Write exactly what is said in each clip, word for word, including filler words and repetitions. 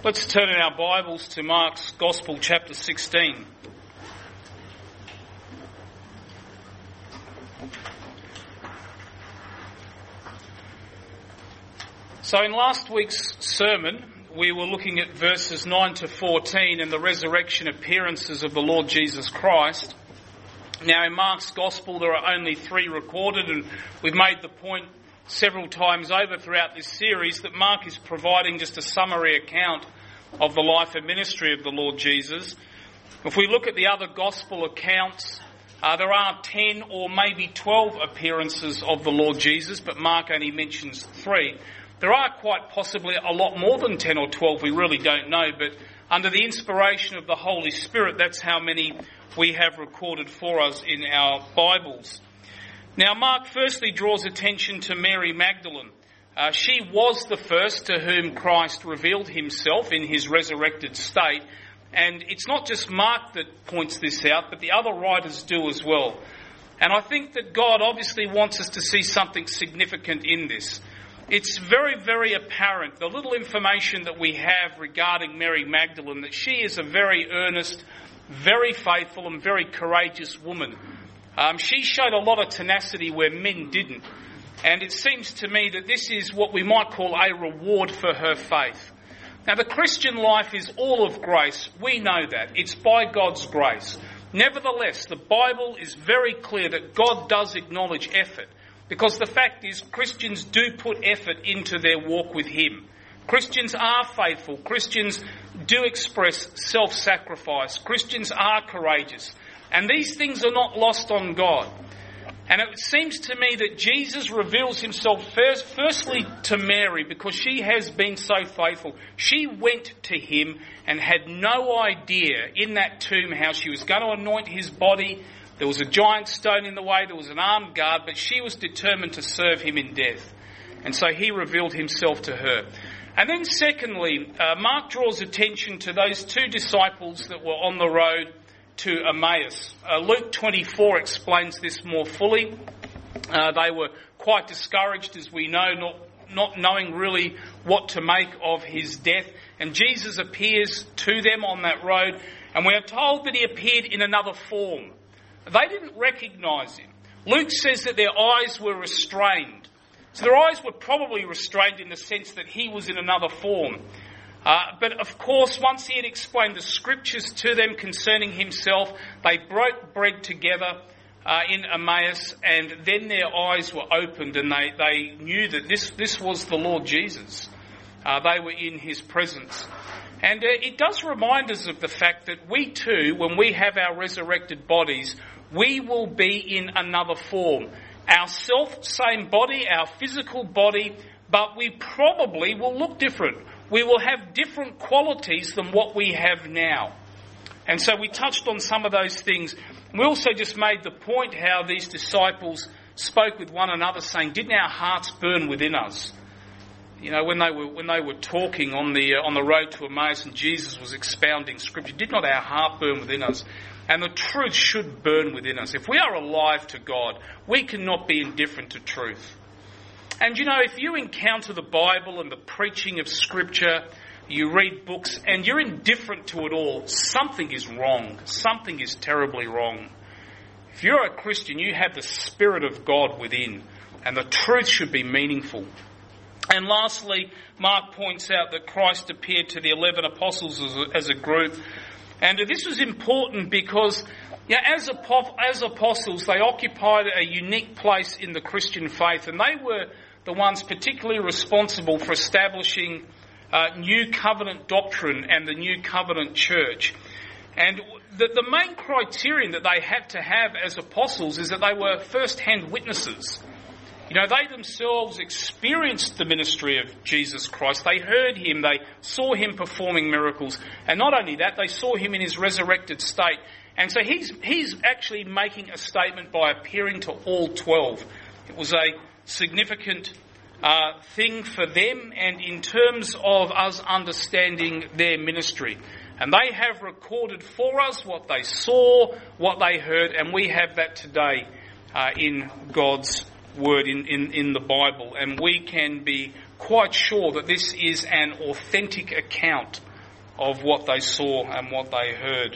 Let's turn in our Bibles to Mark's Gospel, chapter sixteen. So in last week's sermon, we were looking at verses nine to fourteen and the resurrection appearances of the Lord Jesus Christ. Now in Mark's Gospel there are only three recorded, and we've made the point several times over throughout this series that Mark is providing just a summary account of the life and ministry of the Lord Jesus. If we look at the other Gospel accounts, uh, there are ten or maybe twelve appearances of the Lord Jesus, but Mark only mentions three. There are quite possibly a lot more than ten or twelve, we really don't know, but under the inspiration of the Holy Spirit, that's how many we have recorded for us in our Bibles. Now, Mark firstly draws attention to Mary Magdalene. Uh, she was the first to whom Christ revealed himself in his resurrected state. And it's not just Mark that points this out, but the other writers do as well. And I think that God obviously wants us to see something significant in this. It's very, very apparent, the little information that we have regarding Mary Magdalene, that she is a very earnest, very faithful and very courageous woman. Um, she showed a lot of tenacity where men didn't. And it seems to me that this is what we might call a reward for her faith. Now, the Christian life is all of grace. We know that. It's by God's grace. Nevertheless, the Bible is very clear that God does acknowledge effort. Because the fact is, Christians do put effort into their walk with Him. Christians are faithful. Christians do express self-sacrifice. Christians are courageous. And these things are not lost on God. And it seems to me that Jesus reveals himself first, firstly to Mary because she has been so faithful. She went to him and had no idea in that tomb how she was going to anoint his body. There was a giant stone in the way, there was an armed guard, but she was determined to serve him in death. And so he revealed himself to her. And then secondly, uh, Mark draws attention to those two disciples that were on the road to Emmaus. Uh, Luke twenty-four explains this more fully. Uh, they were quite discouraged, as we know, not, not knowing really what to make of his death. And Jesus appears to them on that road, and we are told that he appeared in another form. They didn't recognise him. Luke says that their eyes were restrained. So their eyes were probably restrained in the sense that he was in another form. Uh, but of course, once he had explained the scriptures to them concerning himself, they broke bread together uh, in Emmaus, and then their eyes were opened and they, they knew that this, this was the Lord Jesus. Uh, they were in his presence. And uh, it does remind us of the fact that we too, when we have our resurrected bodies, we will be in another form. Our self-same body, our physical body, but we probably will look different. We will have different qualities than what we have now. And so we touched on some of those things. We also just made the point how these disciples spoke with one another saying, didn't our hearts burn within us? You know, when they were when they were talking on the uh, on the road to Emmaus and Jesus was expounding scripture, did not our heart burn within us? And the truth should burn within us. If we are alive to God, we cannot be indifferent to truth. And you know, if you encounter the Bible and the preaching of Scripture, you read books and you're indifferent to it all, something is wrong. Something is terribly wrong. If you're a Christian, you have the Spirit of God within, and the truth should be meaningful. And lastly, Mark points out that Christ appeared to the eleven apostles as a, as a group. And this was important because yeah, as, as apostles, they occupied a unique place in the Christian faith, and they were the ones particularly responsible for establishing uh, new covenant doctrine and the new covenant church. And the, the main criterion that they had to have as apostles is that they were first-hand witnesses. You know, they themselves experienced the ministry of Jesus Christ. They heard him, they saw him performing miracles. And not only that, they saw him in his resurrected state. And so he's, he's actually making a statement by appearing to all twelve. It was a significant uh, thing for them and in terms of us understanding their ministry. And they have recorded for us what they saw, what they heard, and we have that today uh, in God's word, in, in, in the Bible. And we can be quite sure that this is an authentic account of what they saw and what they heard.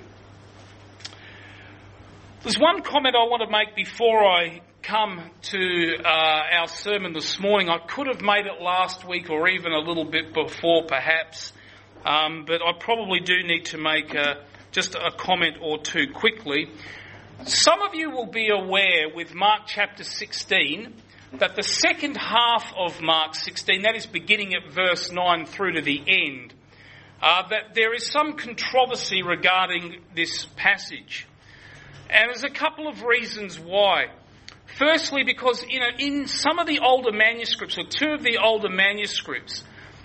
There's one comment I want to make before I come to uh, our sermon this morning. I could have made it last week or even a little bit before perhaps, um, but I probably do need to make a, just a comment or two quickly. Some of you will be aware with Mark chapter sixteen that the second half of Mark sixteen, that is beginning at verse nine through to the end, uh, that there is some controversy regarding this passage. And there's a couple of reasons why. Firstly, because you know, in some of the older manuscripts, or two of the older manuscripts,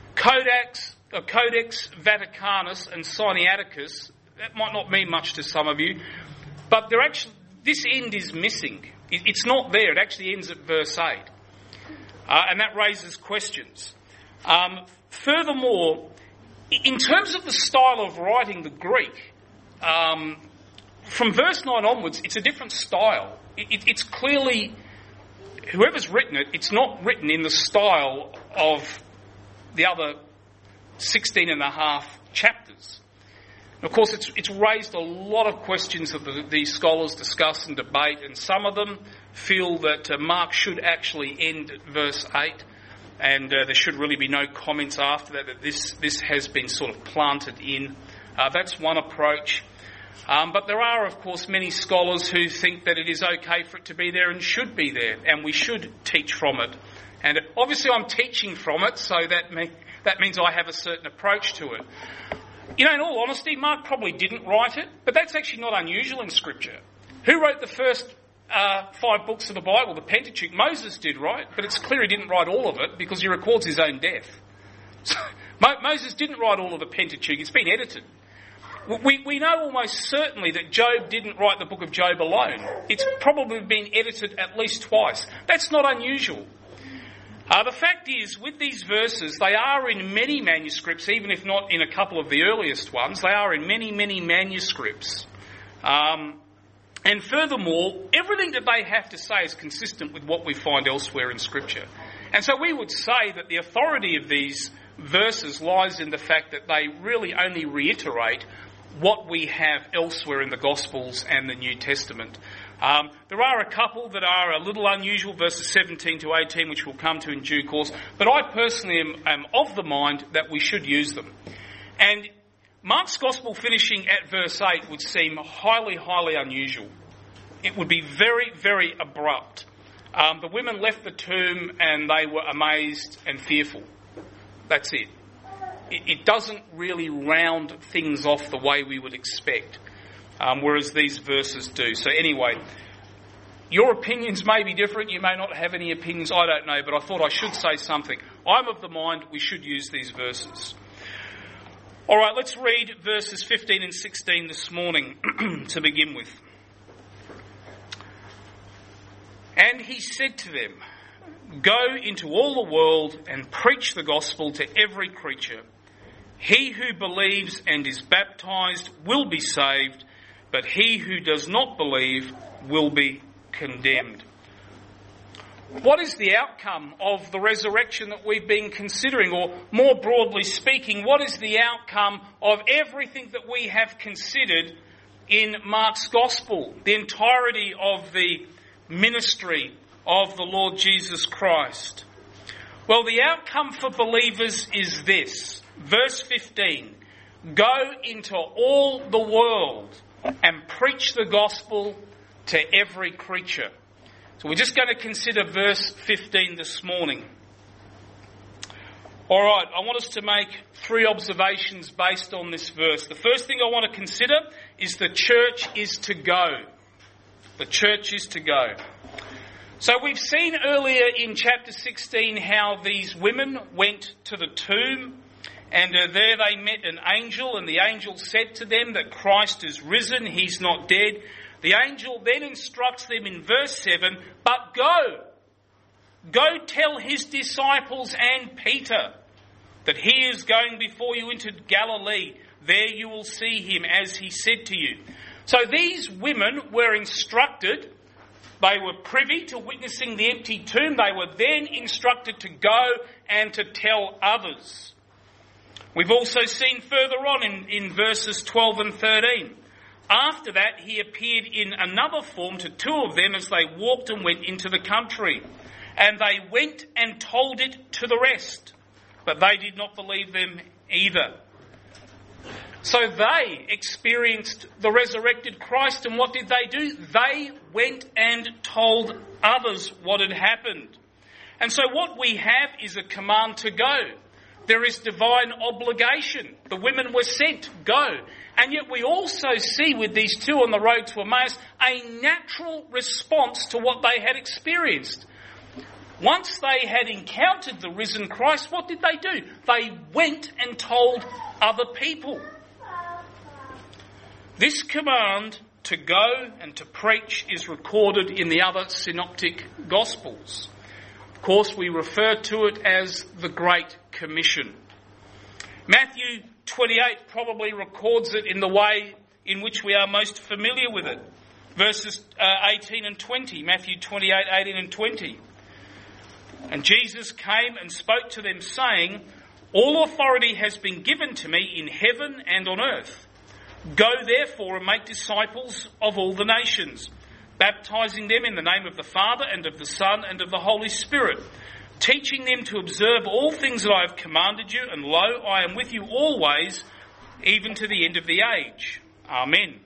Codex, uh, Codex Vaticanus and Sinaiticus, that might not mean much to some of you, but they're actually, this end is missing. It, it's not there. It actually ends at verse eight. Uh, and that raises questions. Um, furthermore, in terms of the style of writing, the Greek, um, from verse nine onwards, it's a different style. It, it, it's clearly, whoever's written it, it's not written in the style of the other sixteen and a half chapters. And of course, it's, it's raised a lot of questions that the, the scholars discuss and debate, and some of them feel that uh, Mark should actually end at verse eight, and uh, there should really be no comments after that, that this, this has been sort of planted in. Uh, that's one approach. Um, but there are, of course, many scholars who think that it is okay for it to be there and should be there, and we should teach from it. And obviously I'm teaching from it, so that, me- that means I have a certain approach to it. You know, in all honesty, Mark probably didn't write it, but that's actually not unusual in Scripture. Who wrote the first uh, five books of the Bible? The Pentateuch. Moses did, right? But it's clear he didn't write all of it because he records his own death. So, Mo- Moses didn't write all of the Pentateuch. It's been edited. We, we know almost certainly that Job didn't write the book of Job alone. It's probably been edited at least twice. That's not unusual. Uh, the fact is, with these verses, they are in many manuscripts, even if not in a couple of the earliest ones. They are in many, many manuscripts. Um, and furthermore, everything that they have to say is consistent with what we find elsewhere in Scripture. And so we would say that the authority of these verses lies in the fact that they really only reiterate what we have elsewhere in the Gospels and the New Testament. Um, there are a couple that are a little unusual, verses seventeen to eighteen, which we'll come to in due course, but I personally am, am of the mind that we should use them. And Mark's Gospel finishing at verse eight would seem highly, highly unusual. It would be very, very abrupt. Um, the women left the tomb and they were amazed and fearful. That's it. It doesn't really round things off the way we would expect, um, whereas these verses do. So anyway, your opinions may be different. You may not have any opinions. I don't know, but I thought I should say something. I'm of the mind we should use these verses. All right, let's read verses fifteen and sixteen this morning to begin with. And he said to them, "Go into all the world and preach the gospel to every creature. He who believes and is baptized will be saved, but he who does not believe will be condemned." What is the outcome of the resurrection that we've been considering? Or more broadly speaking, what is the outcome of everything that we have considered in Mark's Gospel, the entirety of the ministry of the Lord Jesus Christ? Well, the outcome for believers is this. Verse fifteen, "Go into all the world and preach the gospel to every creature." So we're just going to consider verse fifteen this morning. All right, I want us to make three observations based on this verse. The first thing I want to consider is the church is to go. The church is to go. So we've seen earlier in chapter sixteen how these women went to the tomb, and uh, there they met an angel, and the angel said to them that Christ is risen, he's not dead. The angel then instructs them in verse seven, "But go, go tell his disciples and Peter that he is going before you into Galilee. There you will see him as he said to you." So these women were instructed. They were privy to witnessing the empty tomb. They were then instructed to go and to tell others. We've also seen further on in, in verses twelve and thirteen. After that, he appeared in another form to two of them as they walked and went into the country. And they went and told it to the rest, but they did not believe them either. So they experienced the resurrected Christ, and what did they do? They went and told others what had happened. And so what we have is a command to go. There is divine obligation. The women were sent, go. And yet we also see with these two on the road to Emmaus a natural response to what they had experienced. Once they had encountered the risen Christ, what did they do? They went and told other people. This command to go and to preach is recorded in the other synoptic gospels. Of course, we refer to it as the Great Commission. Matthew twenty-eight probably records it in the way in which we are most familiar with it. Verses uh, eighteen and twenty, Matthew twenty-eight, eighteen and twenty. And Jesus came and spoke to them, saying, "All authority has been given to me in heaven and on earth. Go therefore and make disciples of all the nations, baptizing them in the name of the Father and of the Son and of the Holy Spirit, teaching them to observe all things that I have commanded you, and lo, I am with you always, even to the end of the age. Amen."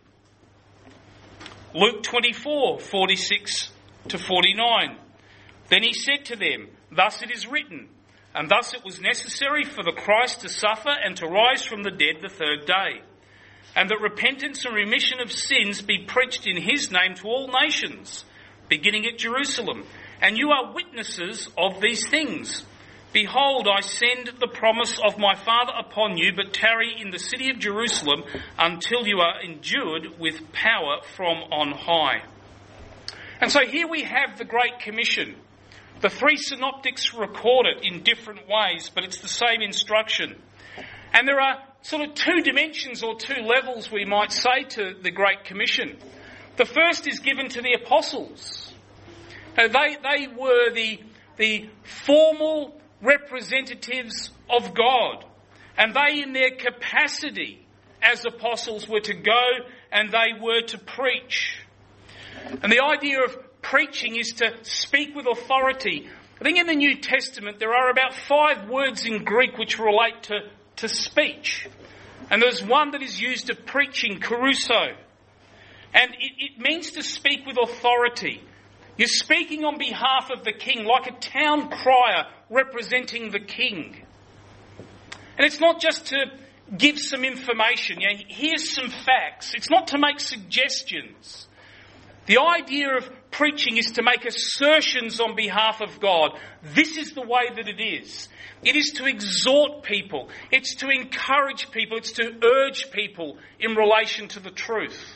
Luke twenty-four, forty-six to forty-nine. Then he said to them, "Thus it is written, and thus it was necessary for the Christ to suffer and to rise from the dead the third day, and that repentance and remission of sins be preached in his name to all nations, beginning at Jerusalem. And you are witnesses of these things. Behold, I send the promise of my Father upon you, but tarry in the city of Jerusalem until you are endued with power from on high." And so here we have the Great Commission. The three synoptics record it in different ways, but it's the same instruction. And there are sort of two dimensions or two levels, we might say, to the Great Commission. The first is given to the apostles. Now, they, they were the, the formal representatives of God. And they, in their capacity as apostles, were to go and they were to preach. And the idea of preaching is to speak with authority. I think in the New Testament there are about five words in Greek which relate to, to speech. And there's one that is used of preaching, kerusso. And it, it means to speak with authority. You're speaking on behalf of the king, like a town crier representing the king. And it's not just to give some information. You know, here's some facts. It's not to make suggestions. The idea of preaching is to make assertions on behalf of God. This is the way that it is. It is to exhort people. It's to encourage people. It's to urge people in relation to the truth.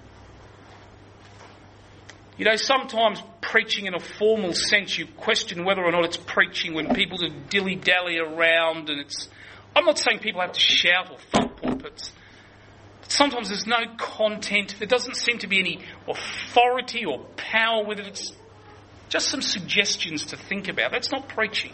You know, sometimes preaching in a formal sense, you question whether or not it's preaching when people just dilly-dally around and it's... I'm not saying people have to shout or fill pulpits. Sometimes there's no content. There doesn't seem to be any authority or power with it. It's just some suggestions to think about. That's not preaching.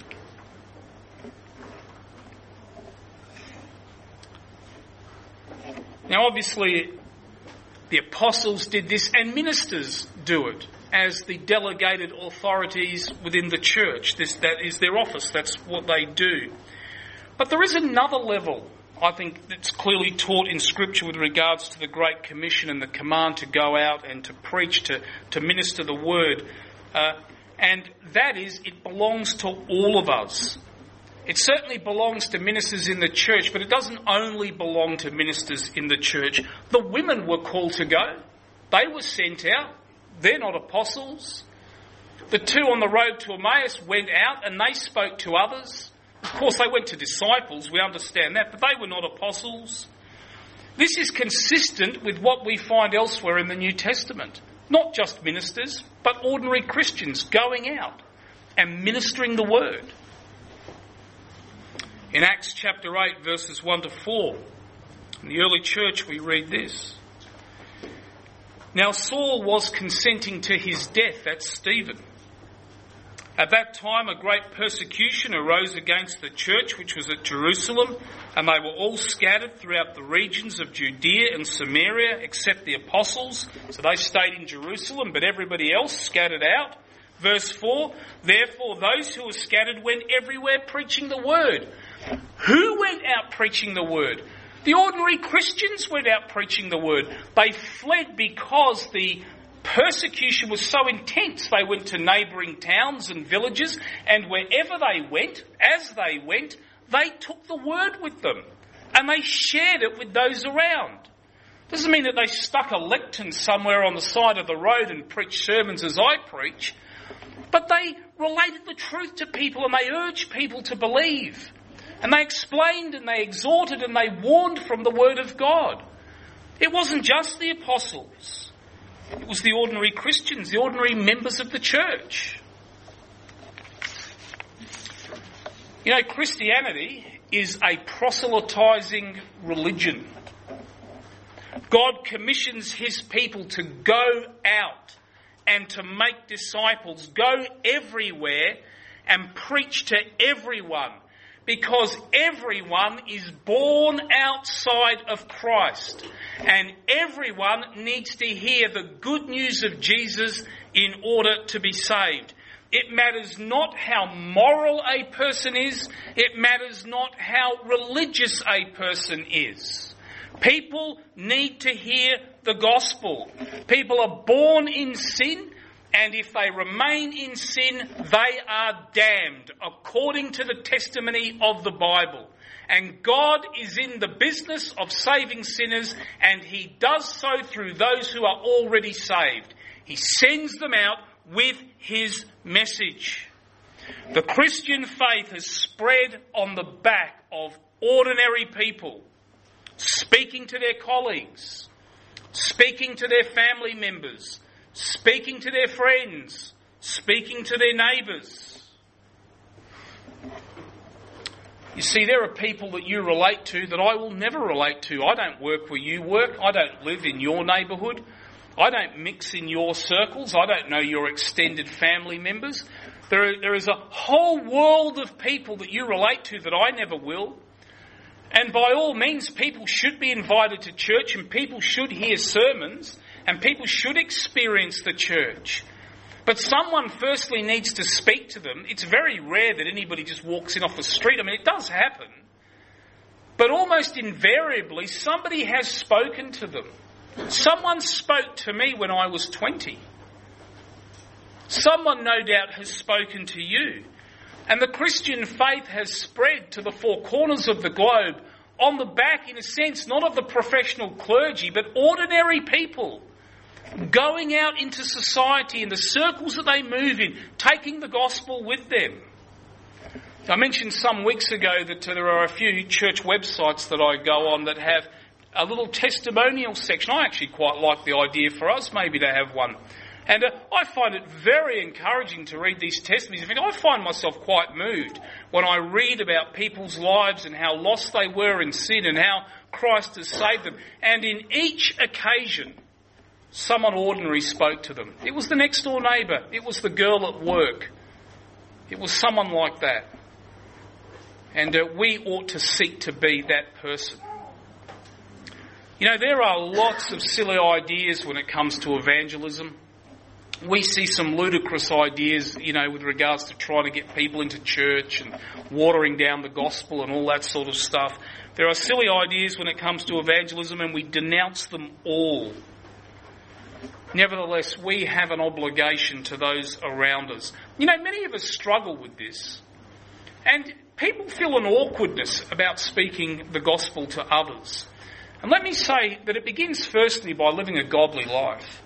Now, obviously, the apostles did this, and ministers do it as the delegated authorities within the church. This, that is their office. That's what they do. But there is another level, I think, that's clearly taught in Scripture with regards to the Great Commission and the command to go out and to preach, to, to minister the word. Uh, and that is, it belongs to all of us. It certainly belongs to ministers in the church, but it doesn't only belong to ministers in the church. The women were called to go. They were sent out. They're not apostles. The two on the road to Emmaus went out and they spoke to others. Of course, they went to disciples, we understand that, but they were not apostles. This is consistent with what we find elsewhere in the New Testament. Not just ministers, but ordinary Christians going out and ministering the word. In Acts chapter eight, verses one to four, in the early church we read this. "Now Saul was consenting to his death," that's Stephen, At that time, a great persecution arose against the church which was at Jerusalem, and they were all scattered throughout the regions of Judea and Samaria, except the apostles. So they stayed in Jerusalem, but everybody else scattered out. Verse four, therefore those who were scattered went everywhere preaching the word. Who went out preaching the word? The ordinary Christians went out preaching the word. They fled because the persecution was so intense. They went to neighbouring towns and villages, and wherever they went, as they went, they took the word with them and they shared it with those around. Doesn't mean that they stuck a lectern somewhere on the side of the road and preached sermons as I preach, but they related the truth to people and they urged people to believe. And they explained and they exhorted and they warned from the word of God. It wasn't just the apostles. It was the ordinary Christians, the ordinary members of the church. You know, Christianity is a proselytizing religion. God commissions his people to go out and to make disciples, go everywhere and preach to everyone, because everyone is born outside of Christ and everyone needs to hear the good news of Jesus in order to be saved. It matters not how moral a person is, it matters not how religious a person is. People need to hear the gospel. People are born in sin, and if they remain in sin, they are damned, according to the testimony of the Bible. And God is in the business of saving sinners, and he does so through those who are already saved. He sends them out with his message. The Christian faith has spread on the back of ordinary people, speaking to their colleagues, speaking to their family members, speaking to their friends, speaking to their neighbours. You see, there are people that you relate to that I will never relate to. I don't work where you work. I don't live in your neighbourhood. I don't mix in your circles. I don't know your extended family members. There, there is a whole world of people that you relate to that I never will. And by all means, people should be invited to church and people should hear sermons and people should experience the church. But someone firstly needs to speak to them. It's very rare that anybody just walks in off the street. I mean, it does happen. But almost invariably, somebody has spoken to them. Someone spoke to me when I was twenty. Someone, no doubt, has spoken to you. And the Christian faith has spread to the four corners of the globe on the back, in a sense, not of the professional clergy, but ordinary people going out into society in the circles that they move in, taking the gospel with them. I mentioned some weeks ago that there are a few church websites that I go on that have a little testimonial section. I actually quite like the idea for us maybe to have one. And uh, I find it very encouraging to read these testimonies. In fact, I find myself quite moved when I read about people's lives and how lost they were in sin and how Christ has saved them. And in each occasion, someone ordinary spoke to them. It was the next door neighbour. It was the girl at work. It was someone like that. And uh, we ought to seek to be that person. You know, there are lots of silly ideas when it comes to evangelism. We see some ludicrous ideas, you know, with regards to trying to get people into church and watering down the gospel and all that sort of stuff. There are silly ideas when it comes to evangelism, and we denounce them all. Nevertheless, we have an obligation to those around us. You know, many of us struggle with this. And people feel an awkwardness about speaking the gospel to others. And let me say that it begins firstly by living a godly life.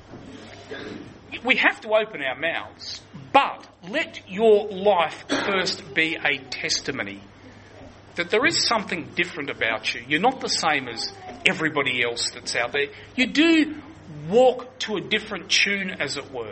We have to open our mouths, but let your life first be a testimony that there is something different about you. You're not the same as everybody else that's out there. You do walk to a different tune, as it were.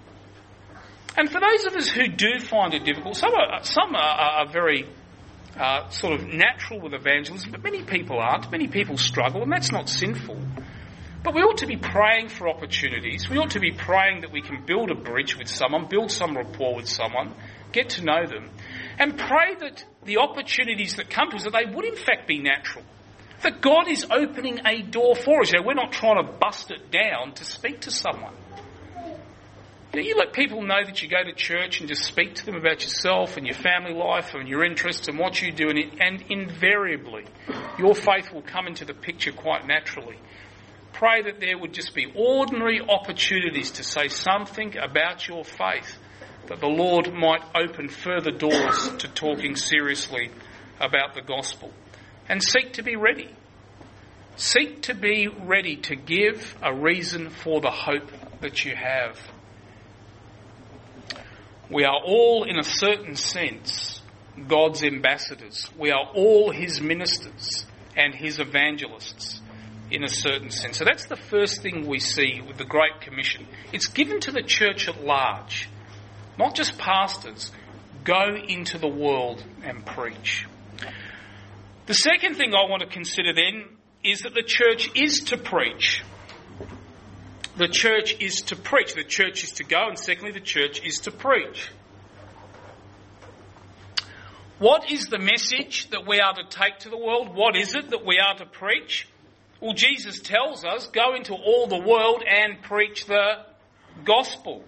And for those of us who do find it difficult, some are, some are, are very uh, sort of natural with evangelism, but many people aren't. Many people struggle, and that's not sinful. But we ought to be praying for opportunities. We ought to be praying that we can build a bridge with someone, build some rapport with someone, get to know them, and pray that the opportunities that come to us, that they would in fact be natural. That God is opening a door for us. You know, we're not trying to bust it down to speak to someone. You know, you let people know that you go to church and just speak to them about yourself and your family life and your interests and what you do, and, it, and invariably your faith will come into the picture quite naturally. Pray that there would just be ordinary opportunities to say something about your faith, that the Lord might open further doors to talking seriously about the gospel. And seek to be ready. Seek to be ready to give a reason for the hope that you have. We are all, in a certain sense, God's ambassadors. We are all his ministers and his evangelists, in a certain sense. So that's the first thing we see with the Great Commission. It's given to the church at large, not just pastors. Go into the world and preach. The second thing I want to consider then is that the church is to preach. The church is to preach. The church is to go, and secondly, the church is to preach. What is the message that we are to take to the world? What is it that we are to preach? Well, Jesus tells us, go into all the world and preach the gospel.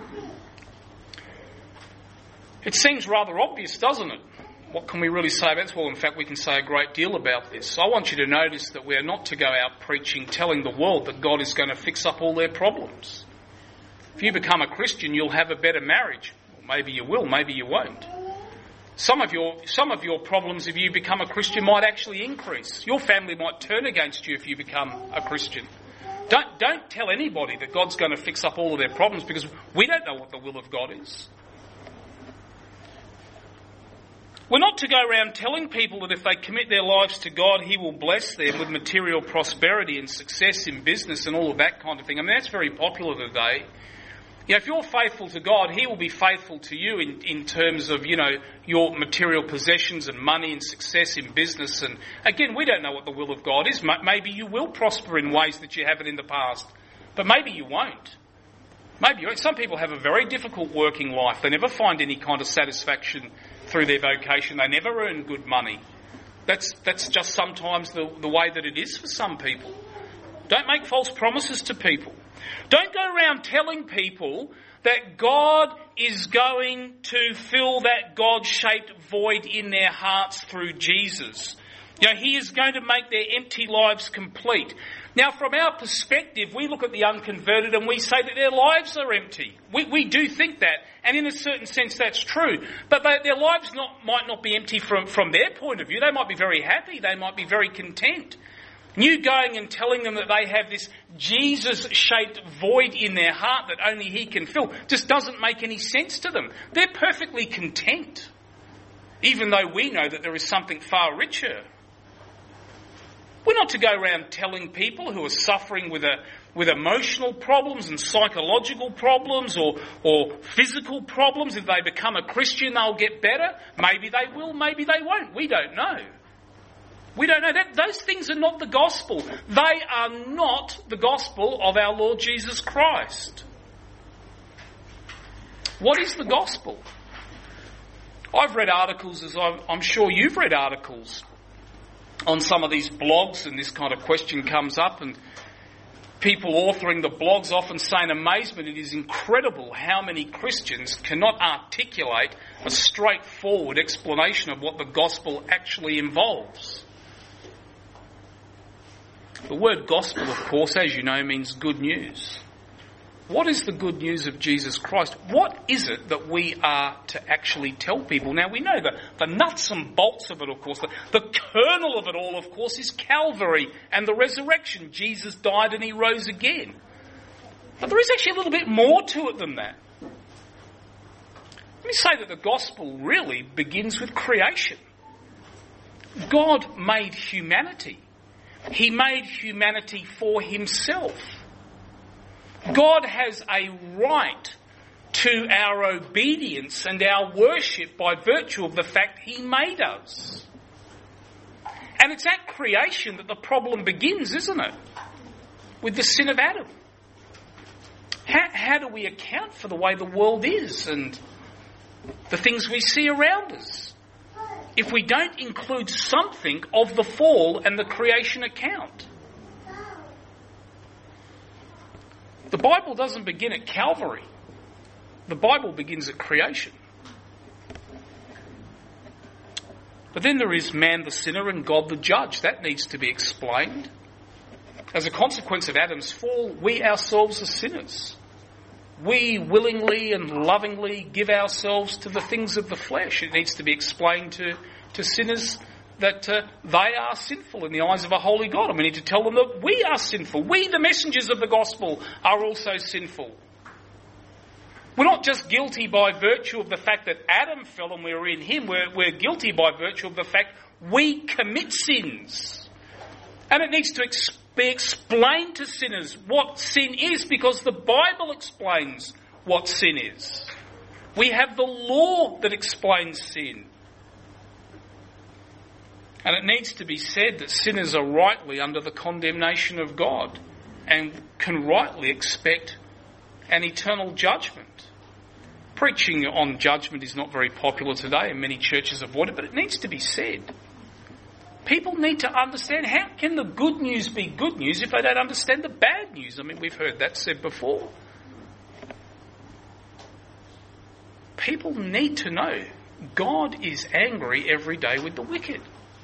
It seems rather obvious, doesn't it? What can we really say about this? Well, in fact, we can say a great deal about this. I want you to notice that we are not to go out preaching, telling the world that God is going to fix up all their problems. If you become a Christian, you'll have a better marriage. Well, maybe you will, maybe you won't. Some of your some of your problems, if you become a Christian, might actually increase. Your family might turn against you if you become a Christian. Don't, don't tell anybody that God's going to fix up all of their problems, because we don't know what the will of God is. We're not to go around telling people that if they commit their lives to God, he will bless them with material prosperity and success in business and all of that kind of thing. I mean, that's very popular today. You know, if you're faithful to God, he will be faithful to you in, in terms of, you know, your material possessions and money and success in business. And again, we don't know what the will of God is. Maybe you will prosper in ways that you haven't in the past, but maybe you won't. Maybe you won't. Some people have a very difficult working life. They never find any kind of satisfaction through their vocation. They never earn good money. That's that's just sometimes the, the way that it is for some people. Don't make false promises to people. Don't go around telling people that God is going to fill that God-shaped void in their hearts through Jesus. You know, he is going to make their empty lives complete. Now, from our perspective, we look at the unconverted and we say that their lives are empty. We, we do think that, and in a certain sense that's true. But they, their lives not, might not be empty from, from their point of view. They might be very happy. They might be very content. And you going and telling them that they have this Jesus-shaped void in their heart that only he can fill just doesn't make any sense to them. They're perfectly content, even though we know that there is something far richer. We're not to go around telling people who are suffering with a with emotional problems and psychological problems or or physical problems, if they become a Christian they'll get better. Maybe they will, maybe they won't. We don't know. We don't know. That those things are not the gospel. They are not the gospel of our Lord Jesus Christ. What is the gospel? I've read articles, as I'm, I'm sure you've read articles, on some of these blogs, and this kind of question comes up, and people authoring the blogs often say in amazement, it is incredible how many Christians cannot articulate a straightforward explanation of what the gospel actually involves. The word gospel, of course, as you know, means good news. What is the good news of Jesus Christ? What is it that we are to actually tell people? Now, we know the, the nuts and bolts of it, of course. The, the kernel of it all, of course, is Calvary and the resurrection. Jesus died and he rose again. But there is actually a little bit more to it than that. Let me say that the gospel really begins with creation. God made humanity. He made humanity for himself. God has a right to our obedience and our worship by virtue of the fact he made us. And it's at creation that the problem begins, isn't it? With the sin of Adam. How, how do we account for the way the world is? And the things we see around us, if we don't include something of the fall and the creation account. The Bible doesn't begin at Calvary. The Bible begins at creation. But then there is man the sinner and God the judge. That needs to be explained. As a consequence of Adam's fall, we ourselves are sinners. We willingly and lovingly give ourselves to the things of the flesh. It needs to be explained to, to sinners that uh, they are sinful in the eyes of a holy God. And we need to tell them that we are sinful. We, the messengers of the gospel, are also sinful. We're not just guilty by virtue of the fact that Adam fell and we were in him. We're, we're guilty by virtue of the fact we commit sins. And it needs to ex- be explained to sinners what sin is, because the Bible explains what sin is. We have the law that explains sin. And it needs to be said that sinners are rightly under the condemnation of God and can rightly expect an eternal judgment. Preaching on judgment is not very popular today and many churches avoid it, but it needs to be said. People need to understand, how can the good news be good news if they don't understand the bad news? I mean, we've heard that said before. People need to know God is angry every day with the wicked.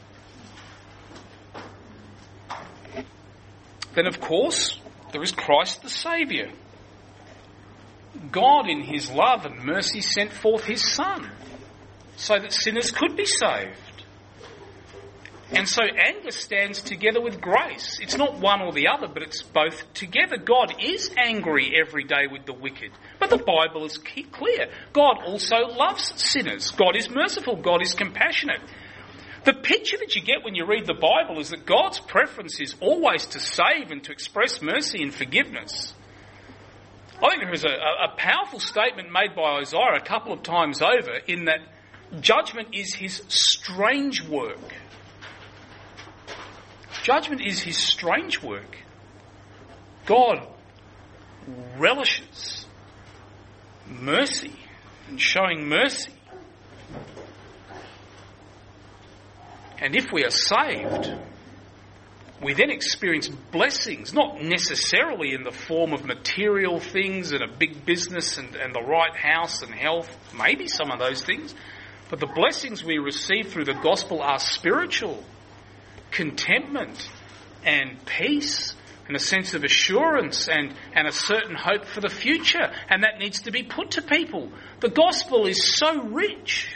Then, of course, there is Christ the Saviour. God, in his love and mercy, sent forth his Son so that sinners could be saved. And so anger stands together with grace. It's not one or the other, but it's both together. God is angry every day with the wicked. But the Bible is clear. God also loves sinners. God is merciful. God is compassionate. The picture that you get when you read the Bible is that God's preference is always to save and to express mercy and forgiveness. I think there is a, a powerful statement made by Isaiah a couple of times over in that judgment is his strange work. Judgment is his strange work. God relishes mercy and showing mercy. And if we are saved, we then experience blessings, not necessarily in the form of material things and a big business and, and the right house and health, maybe some of those things, but the blessings we receive through the gospel are spiritual. Contentment and peace and a sense of assurance and, and a certain hope for the future. And that needs to be put to people. The gospel is so rich.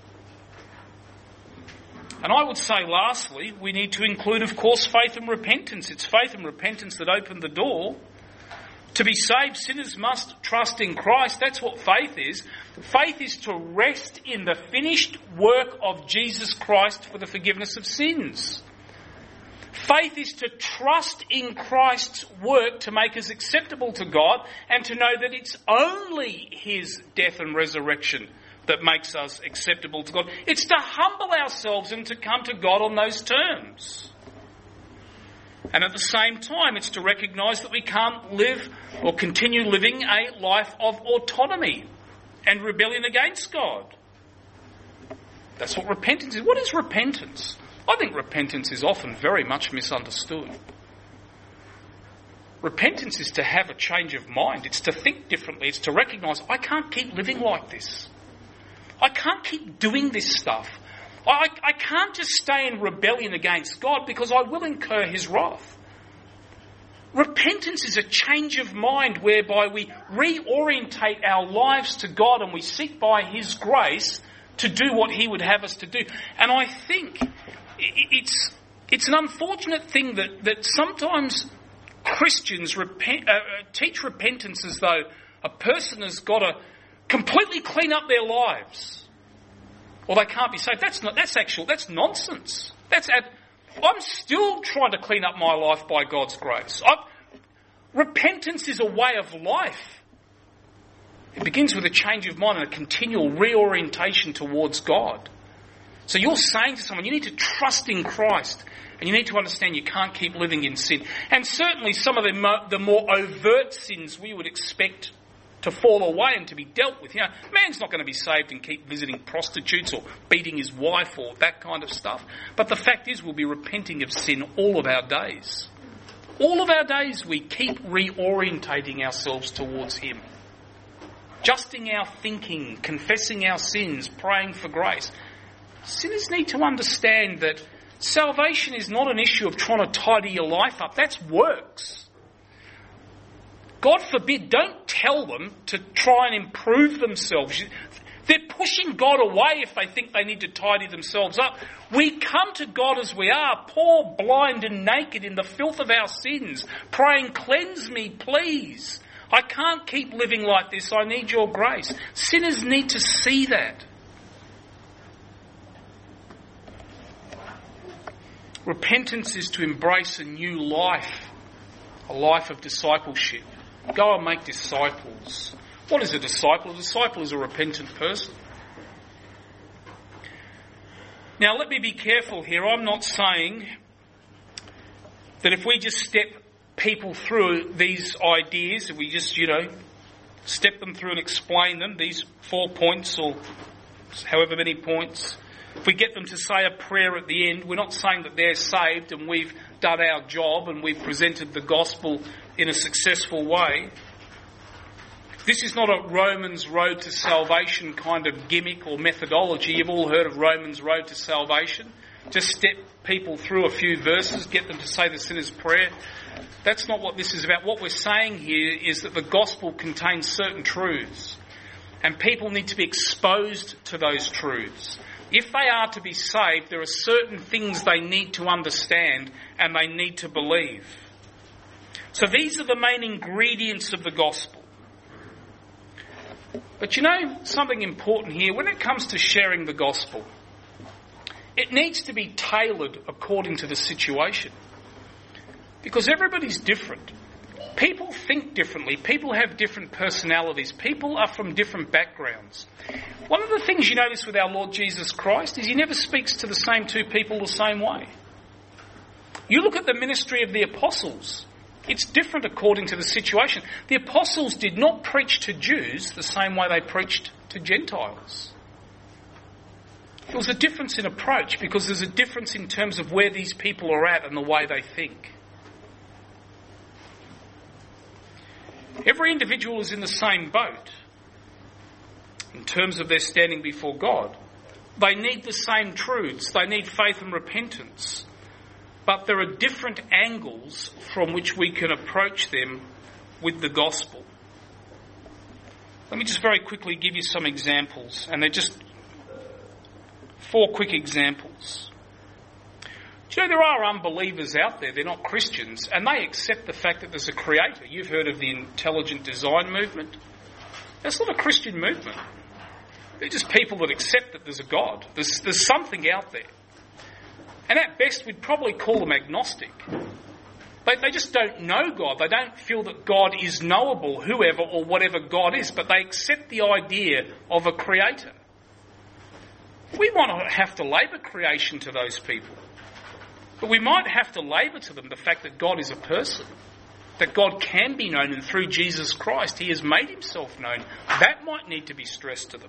And I would say, lastly, we need to include, of course, faith and repentance. It's faith and repentance that open the door. To be saved, sinners must trust in Christ. That's what faith is. Faith is to rest in the finished work of Jesus Christ for the forgiveness of sins. Faith is to trust in Christ's work to make us acceptable to God and to know that it's only his death and resurrection that makes us acceptable to God. It's to humble ourselves and to come to God on those terms. And at the same time, it's to recognise that we can't live or continue living a life of autonomy and rebellion against God. That's what repentance is. What is repentance? I think repentance is often very much misunderstood. Repentance is to have a change of mind. It's to think differently. It's to recognise, I can't keep living like this. I can't keep doing this stuff. I, I can't just stay in rebellion against God because I will incur his wrath. Repentance is a change of mind whereby we reorientate our lives to God and we seek by his grace to do what he would have us to do. And I think it's it's an unfortunate thing that, that sometimes Christians repent, uh, teach repentance as though a person has got to completely clean up their lives or they can't be saved. That's not, that's actual, that's nonsense. That's ab- I'm still trying to clean up my life by God's grace. I've, repentance is a way of life. It begins with a change of mind and a continual reorientation towards God. So you're saying to someone, you need to trust in Christ and you need to understand you can't keep living in sin. And certainly some of the, mo- the more overt sins we would expect to fall away and to be dealt with. You know, man's not going to be saved and keep visiting prostitutes or beating his wife or that kind of stuff. But the fact is, we'll be repenting of sin all of our days. All of our days we keep reorientating ourselves towards him. Adjusting our thinking, confessing our sins, praying for grace. Sinners need to understand that salvation is not an issue of trying to tidy your life up. That's works. God forbid, don't tell them to try and improve themselves. They're pushing God away if they think they need to tidy themselves up. We come to God as we are, poor, blind and naked in the filth of our sins, praying, cleanse me, please. I can't keep living like this. I need your grace. Sinners need to see that. Repentance is to embrace a new life, a life of discipleship. Go and make disciples. What is a disciple? A disciple is a repentant person. Now, let me be careful here. I'm not saying that if we just step people through these ideas, if we just, you know, step them through and explain them, these four points or however many points, if we get them to say a prayer at the end, we're not saying that they're saved and we've done our job and we've presented the gospel in a successful way. This is not a Romans Road to Salvation kind of gimmick or methodology. You've all heard of Romans Road to Salvation. Just step people through a few verses, get them to say the sinner's prayer. That's not what this is about. What we're saying here is that the gospel contains certain truths, and people need to be exposed to those truths. If they are to be saved, there are certain things they need to understand and they need to believe. So these are the main ingredients of the gospel. But you know something important here, when it comes to sharing the gospel, it needs to be tailored according to the situation. Because everybody's different. People think differently. People have different personalities. People are from different backgrounds. One of the things you notice with our Lord Jesus Christ is he never speaks to the same two people the same way. You look at the ministry of the apostles. It's different according to the situation. The apostles did not preach to Jews the same way they preached to Gentiles. There was a difference in approach because there's a difference in terms of where these people are at and the way they think. Every individual is in the same boat in terms of their standing before God. They need the same truths. They need faith and repentance. But there are different angles from which we can approach them with the gospel. Let me just very quickly give you some examples, and they're just four quick examples. Do you know there are unbelievers out there, they're not Christians, and they accept the fact that there's a creator. You've heard of the intelligent design movement. That's not a Christian movement. They're just people that accept that there's a God. There's, there's something out there. And at best, we'd probably call them agnostic. They, they just don't know God. They don't feel that God is knowable, whoever or whatever God is, but they accept the idea of a creator. We might not have to labour creation to those people, but we might have to labour to them the fact that God is a person, that God can be known, and through Jesus Christ he has made himself known. That might need to be stressed to them.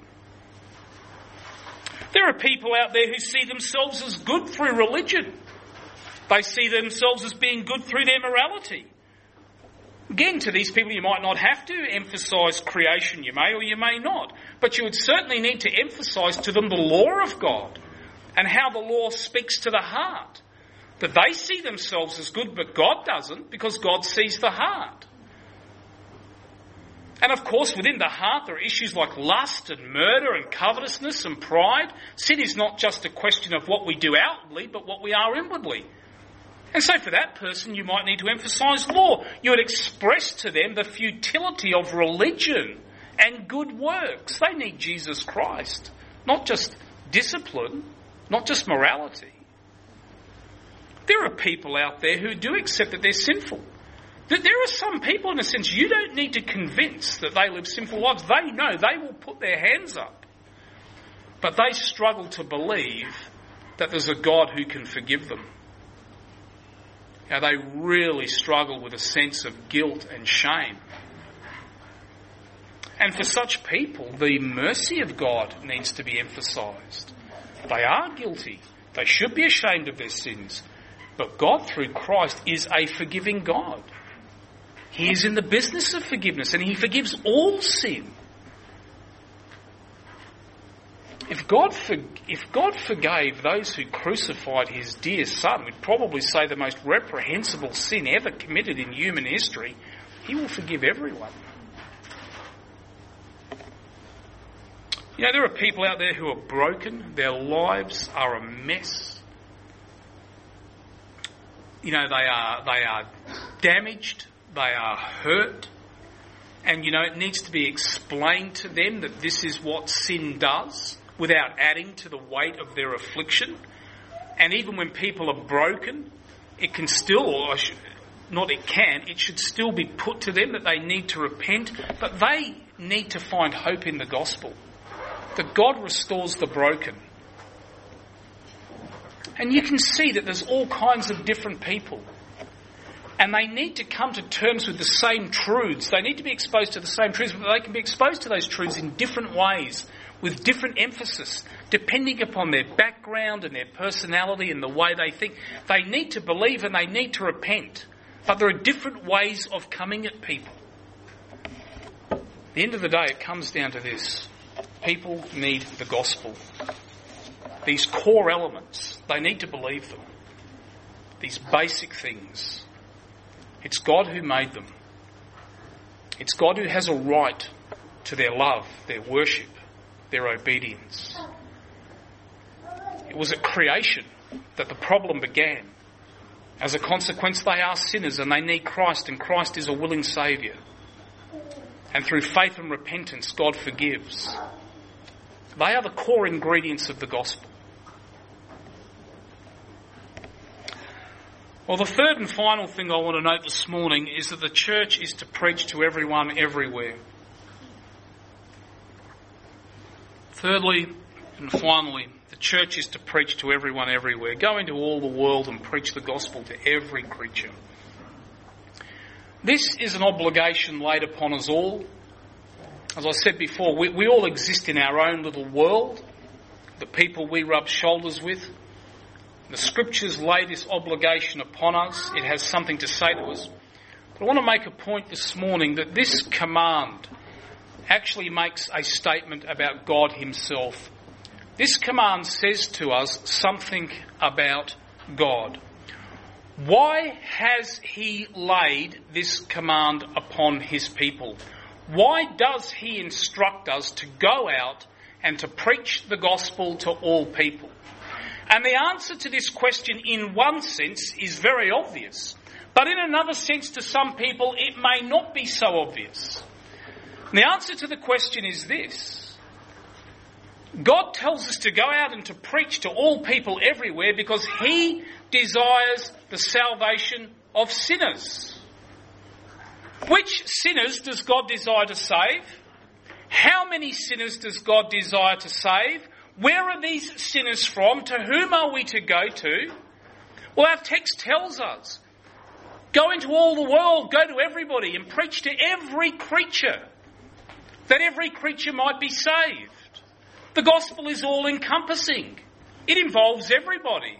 There are people out there who see themselves as good through religion. They see themselves as being good through their morality. Again, to these people you might not have to emphasise creation, you may or you may not. But you would certainly need to emphasise to them the law of God and how the law speaks to the heart. That they see themselves as good, but God doesn't, because God sees the heart. And of course, within the heart, there are issues like lust and murder and covetousness and pride. Sin is not just a question of what we do outwardly, but what we are inwardly. And so for that person, you might need to emphasise law. You would express to them the futility of religion and good works. They need Jesus Christ, not just discipline, not just morality. There are people out there who do accept that they're sinful. That there are some people, in a sense, you don't need to convince that they live sinful lives. They know, they will put their hands up. But they struggle to believe that there's a God who can forgive them. Now, they really struggle with a sense of guilt and shame. And for such people, the mercy of God needs to be emphasised. They are guilty. They should be ashamed of their sins. But God, through Christ, is a forgiving God. He is in the business of forgiveness, and he forgives all sin. If God, for, if God forgave those who crucified his dear son, we'd probably say the most reprehensible sin ever committed in human history, he will forgive everyone. You know, there are people out there who are broken. Their lives are a mess. You know, they are they are damaged. They are hurt. And, you know, it needs to be explained to them that this is what sin does without adding to the weight of their affliction. And even when people are broken, it can still, or I should, not it can, it should still be put to them that they need to repent. But they need to find hope in the gospel. That God restores the broken. And you can see that there's all kinds of different people. And they need to come to terms with the same truths. They need to be exposed to the same truths, but they can be exposed to those truths in different ways, with different emphasis, depending upon their background and their personality and the way they think. They need to believe and they need to repent. But there are different ways of coming at people. At the end of the day, it comes down to this. People need the gospel. These core elements, they need to believe them. These basic things. It's God who made them. It's God who has a right to their love, their worship, their obedience. It was at creation that the problem began. As a consequence, they are sinners and they need Christ, and Christ is a willing Saviour. And through faith and repentance, God forgives. They are the core ingredients of the gospel. Well, the third and final thing I want to note this morning is that the church is to preach to everyone everywhere. Thirdly and finally, the church is to preach to everyone everywhere. Go into all the world and preach the gospel to every creature. This is an obligation laid upon us all. As I said before, we, we all exist in our own little world, the people we rub shoulders with. The Scriptures lay this obligation upon us. It has something to say to us. But I want to make a point this morning that this command actually makes a statement about God himself. This command says to us something about God. Why has he laid this command upon his people? Why does he instruct us to go out and to preach the gospel to all people? And the answer to this question, in one sense, is very obvious. But in another sense, to some people, it may not be so obvious. And the answer to the question is this. God tells us to go out and to preach to all people everywhere because he desires the salvation of sinners. Which sinners does God desire to save? How many sinners does God desire to save? Where are these sinners from? To whom are we to go to? Well, our text tells us. Go into all the world, go to everybody and preach to every creature, that every creature might be saved. The gospel is all-encompassing. It involves everybody.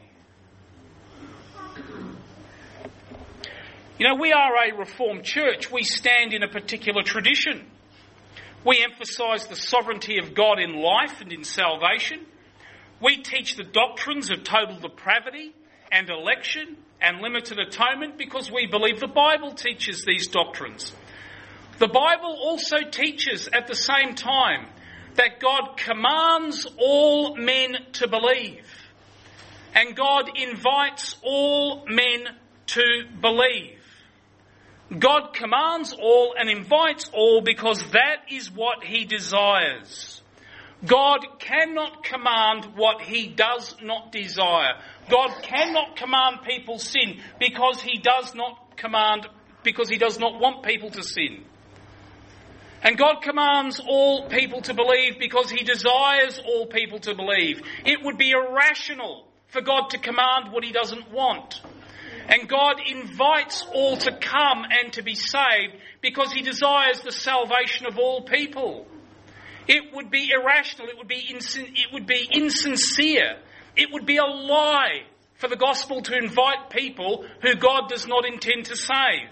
You know, we are a Reformed church. We stand in a particular tradition. We emphasise the sovereignty of God in life and in salvation. We teach the doctrines of total depravity and election and limited atonement because we believe the Bible teaches these doctrines. The Bible also teaches at the same time that God commands all men to believe, and God invites all men to believe. God commands all and invites all because that is what he desires. God cannot command what he does not desire. God cannot command people sin because he does not command, because he does not want people to sin. And God commands all people to believe because he desires all people to believe. It would be irrational for God to command what he doesn't want. And God invites all to come and to be saved because he desires the salvation of all people. It would be irrational, it would be insin- it would be insincere, it would be a lie for the gospel to invite people who God does not intend to save.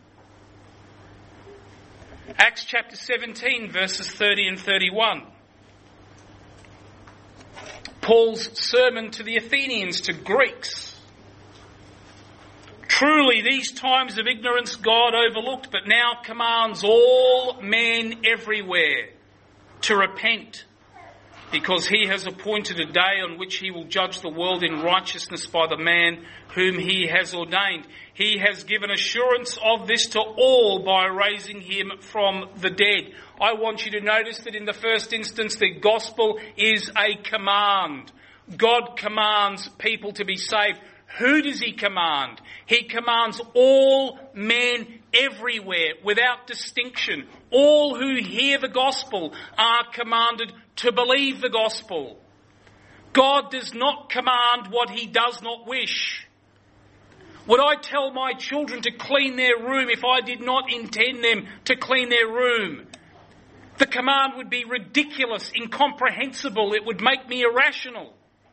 Acts chapter seventeen, verses thirty and thirty-one. Paul's sermon to the Athenians, to Greeks. Truly, these times of ignorance God overlooked, but now commands all men everywhere to repent, because he has appointed a day on which he will judge the world in righteousness by the man whom he has ordained. He has given assurance of this to all by raising him from the dead. I want you to notice that in the first instance, the gospel is a command. God commands people to be saved. Who does he command? He commands all men everywhere without distinction. All who hear the gospel are commanded to believe the gospel. God does not command what he does not wish. Would I tell my children to clean their room if I did not intend them to clean their room? The command would be ridiculous, incomprehensible. It would make me irrational.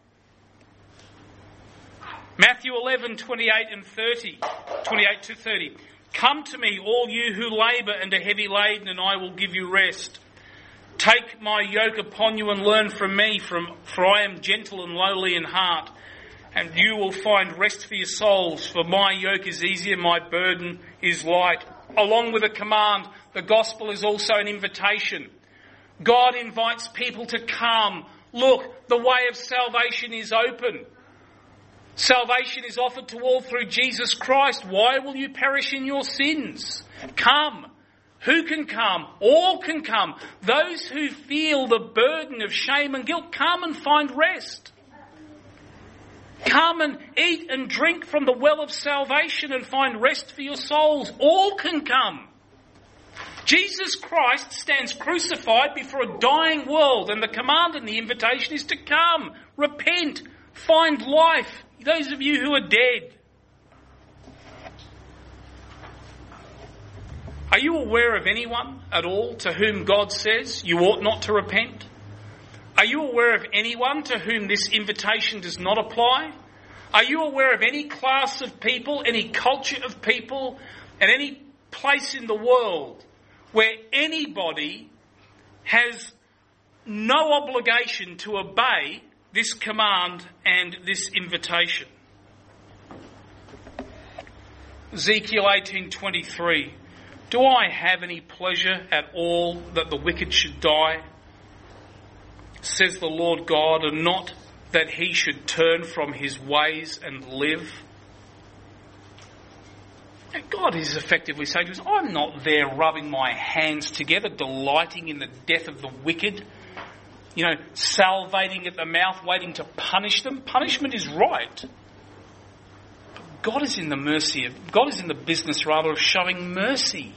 Matthew eleven, twenty-eight and thirty, twenty-eight to thirty. Come to me, all you who labour and are heavy laden, and I will give you rest. Take my yoke upon you and learn from me, from, for I am gentle and lowly in heart, and you will find rest for your souls. For my yoke is easy and my burden is light. Along with a command, the gospel is also an invitation. God invites people to come. Look, the way of salvation is open. Salvation is offered to all through Jesus Christ. Why will you perish in your sins? Come. Who can come? All can come. Those who feel the burden of shame and guilt, come and find rest. Come and eat and drink from the well of salvation and find rest for your souls. All can come. Jesus Christ stands crucified before a dying world, and the command and the invitation is to come, repent, find life. Those of you who are dead. Are you aware of anyone at all to whom God says you ought not to repent? Are you aware of anyone to whom this invitation does not apply? Are you aware of any class of people, any culture of people, and any place in the world where anybody has no obligation to obey this command and this invitation? Ezekiel eighteen twenty-three. Do I have any pleasure at all that the wicked should die? Says the Lord God, and not that he should turn from his ways and live. And God is effectively saying to us, I'm not there rubbing my hands together, delighting in the death of the wicked, you know, salivating at the mouth, waiting to punish them. Punishment is right. But God is in the mercy of, God is in the business rather of showing mercy.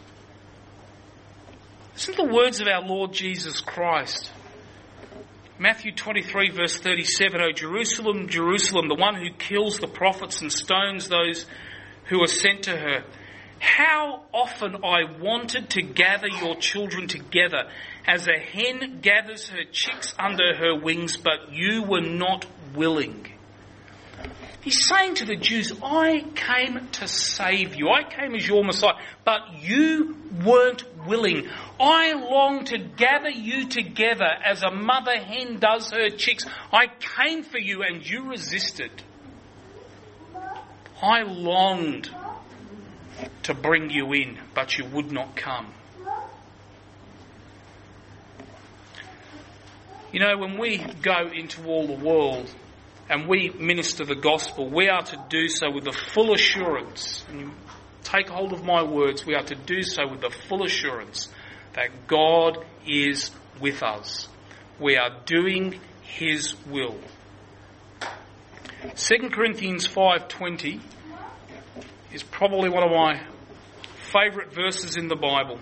Listen to the words of our Lord Jesus Christ. Matthew twenty-three verse thirty-seven, O Jerusalem, Jerusalem, the one who kills the prophets and stones those who are sent to her. How often I wanted to gather your children together as a hen gathers her chicks under her wings, but you were not willing. He's saying to the Jews, I came to save you. I came as your Messiah, but you weren't willing. I long to gather you together as a mother hen does her chicks. I came for you and you resisted. I longed to bring you in, but you would not come. You know, when we go into all the world and we minister the gospel, we are to do so with the full assurance, and you take hold of my words, we are to do so with the full assurance that God is with us. We are doing his will. Second Corinthians five twenty is probably one of my favourite verses in the Bible.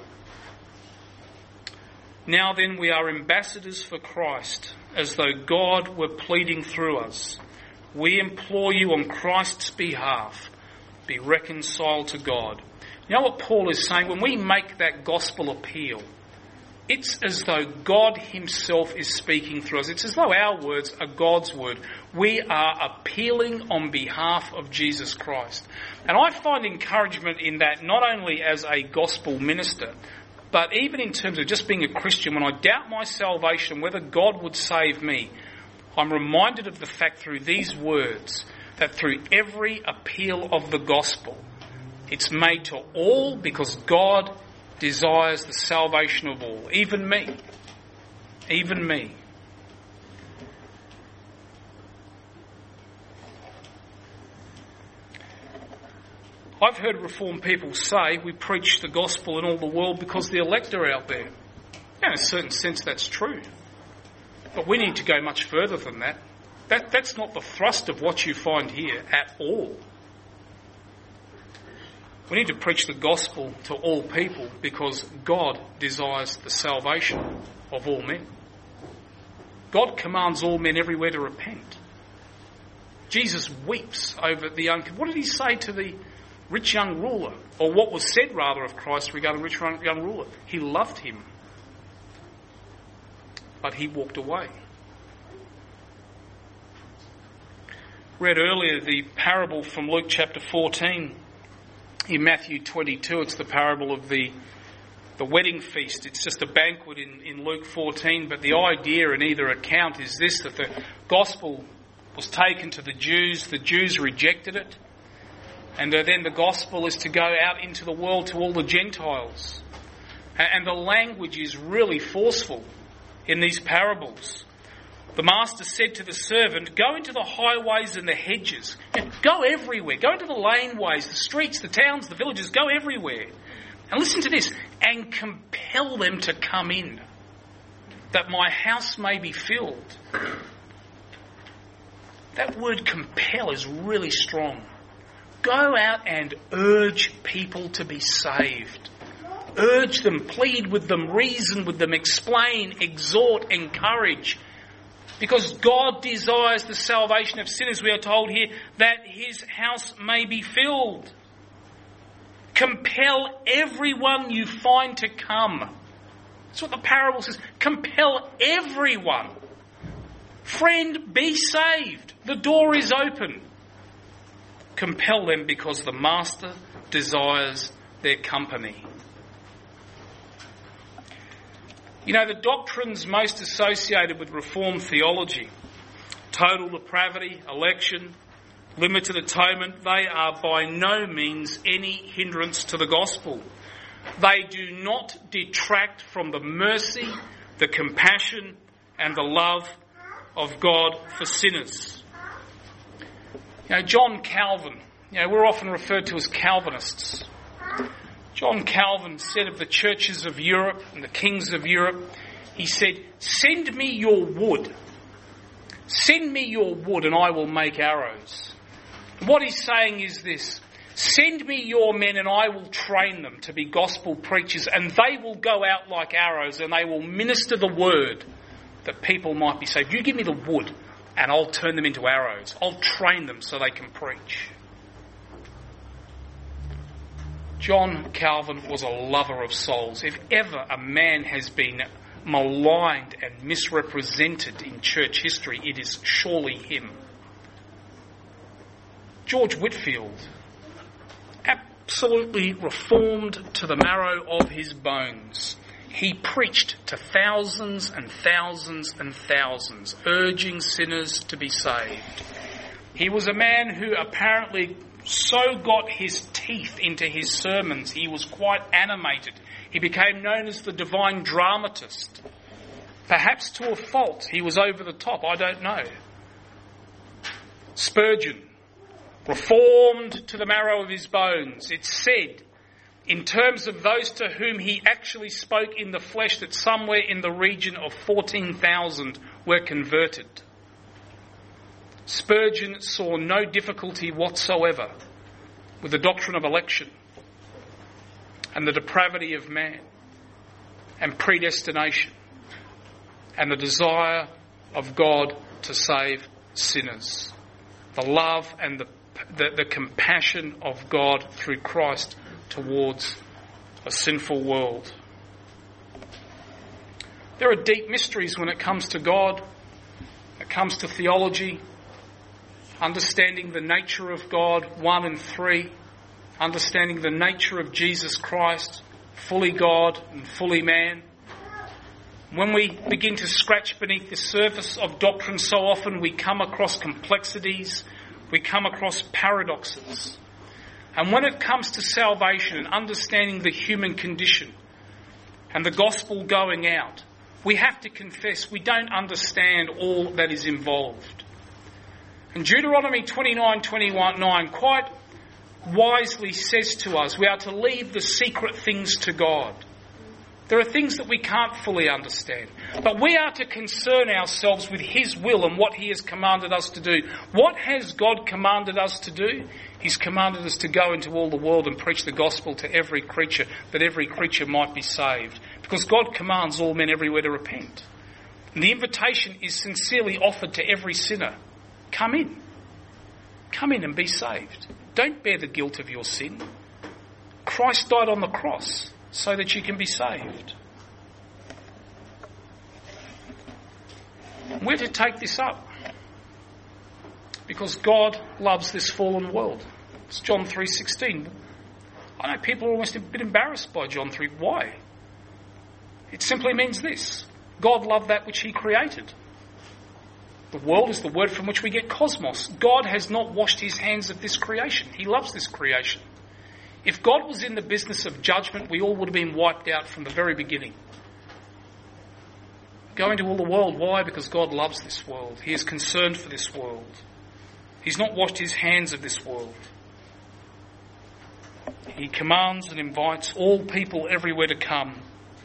Now then, we are ambassadors for Christ, as though God were pleading through us. We implore you on Christ's behalf, be reconciled to God. You know what Paul is saying? When we make that gospel appeal, it's as though God himself is speaking through us. It's as though our words are God's word. We are appealing on behalf of Jesus Christ. And I find encouragement in that not only as a gospel minister, but even in terms of just being a Christian. When I doubt my salvation, whether God would save me, I'm reminded of the fact through these words that through every appeal of the gospel, it's made to all because God desires the salvation of all, even me, even me. I've heard Reformed people say we preach the gospel in all the world because the elect are out there. And in a certain sense that's true. But we need to go much further than that. That that's not the thrust of what you find here at all. We need to preach the gospel to all people because God desires the salvation of all men. God commands all men everywhere to repent. Jesus weeps over the young... What did he say to the rich young ruler? Or what was said, rather, of Christ regarding the rich young ruler? He loved him, but he walked away. Read earlier the parable from Luke chapter fourteen. In Matthew twenty-two, it's the parable of the the wedding feast. It's just a banquet in, in Luke fourteen, but the idea in either account is this, that the gospel was taken to the Jews, the Jews rejected it, and uh, then the gospel is to go out into the world to all the Gentiles. And, and the language is really forceful in these parables. The master said to the servant, go into the highways and the hedges. Go everywhere. Go into the laneways, the streets, the towns, the villages. Go everywhere. And listen to this. And compel them to come in, that my house may be filled. That word compel is really strong. Go out and urge people to be saved. Urge them, plead with them, reason with them, explain, exhort, encourage. Because God desires the salvation of sinners, we are told here, that his house may be filled. Compel everyone you find to come. That's what the parable says. Compel everyone. Friend, be saved. The door is open. Compel them because the master desires their company. You know, the doctrines most associated with Reformed theology, total depravity, election, limited atonement, they are by no means any hindrance to the gospel. They do not detract from the mercy, the compassion and the love of God for sinners. You know, John Calvin, you know, we're often referred to as Calvinists. John Calvin said of the churches of Europe and the kings of Europe, he said, send me your wood. Send me your wood and I will make arrows. What he's saying is this, send me your men and I will train them to be gospel preachers, and they will go out like arrows and they will minister the word that people might be saved. You give me the wood and I'll turn them into arrows. I'll train them so they can preach. John Calvin was a lover of souls. If ever a man has been maligned and misrepresented in church history, it is surely him. George Whitefield, absolutely reformed to the marrow of his bones. He preached to thousands and thousands and thousands, urging sinners to be saved. He was a man who apparently so got his teeth into his sermons, he was quite animated. He became known as the divine dramatist. Perhaps to a fault, he was over the top, I don't know. Spurgeon, reformed to the marrow of his bones. It's said, in terms of those to whom he actually spoke in the flesh, that somewhere in the region of fourteen thousand were converted. Spurgeon saw no difficulty whatsoever with the doctrine of election and the depravity of man and predestination and the desire of God to save sinners. The love and the the, the compassion of God through Christ towards a sinful world. There are deep mysteries when it comes to God, when it comes to theology, understanding the nature of God, one and three, understanding the nature of Jesus Christ, fully God and fully man. When we begin to scratch beneath the surface of doctrine, so often we come across complexities, we come across paradoxes. And when it comes to salvation and understanding the human condition and the gospel going out, we have to confess we don't understand all that is involved. And Deuteronomy twenty-nine twenty-nine quite wisely says to us, we are to leave the secret things to God. There are things that we can't fully understand, but we are to concern ourselves with His will and what He has commanded us to do. What has God commanded us to do? He's commanded us to go into all the world and preach the gospel to every creature, that every creature might be saved. Because God commands all men everywhere to repent. And the invitation is sincerely offered to every sinner. Come in. Come in and be saved. Don't bear the guilt of your sin. Christ died on the cross so that you can be saved. We're to take this up because God loves this fallen world. It's John three sixteen. I know people are almost a bit embarrassed by John three. Why? It simply means this. God loved that which He created. The world is the word from which we get cosmos. God has not washed His hands of this creation. He loves this creation. If God was in the business of judgment, we all would have been wiped out from the very beginning. Go into all the world. Why? Because God loves this world. He is concerned for this world. He's not washed His hands of this world. He commands and invites all people everywhere to come.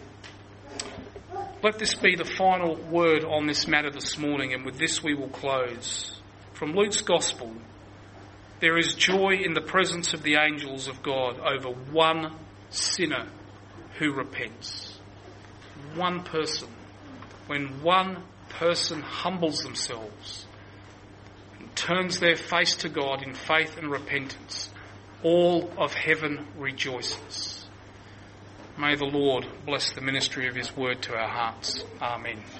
Let this be the final word on this matter this morning, and with this we will close. From Luke's Gospel, there is joy in the presence of the angels of God over one sinner who repents. One person. When one person humbles themselves and turns their face to God in faith and repentance, all of heaven rejoices. May the Lord bless the ministry of His word to our hearts. Amen.